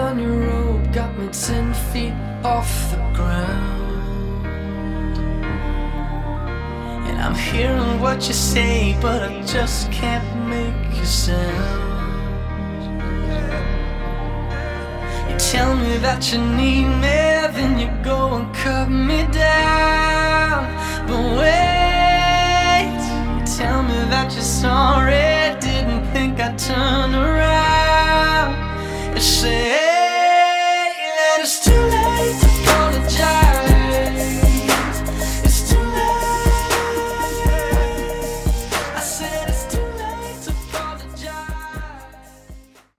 on your road got me 10 feet off the ground. And I'm hearing what you say, but I just can't make a sound. You tell me that you need me, then you go and cut me down. But wait, you tell me that you're sorry, didn't think I'd turn around.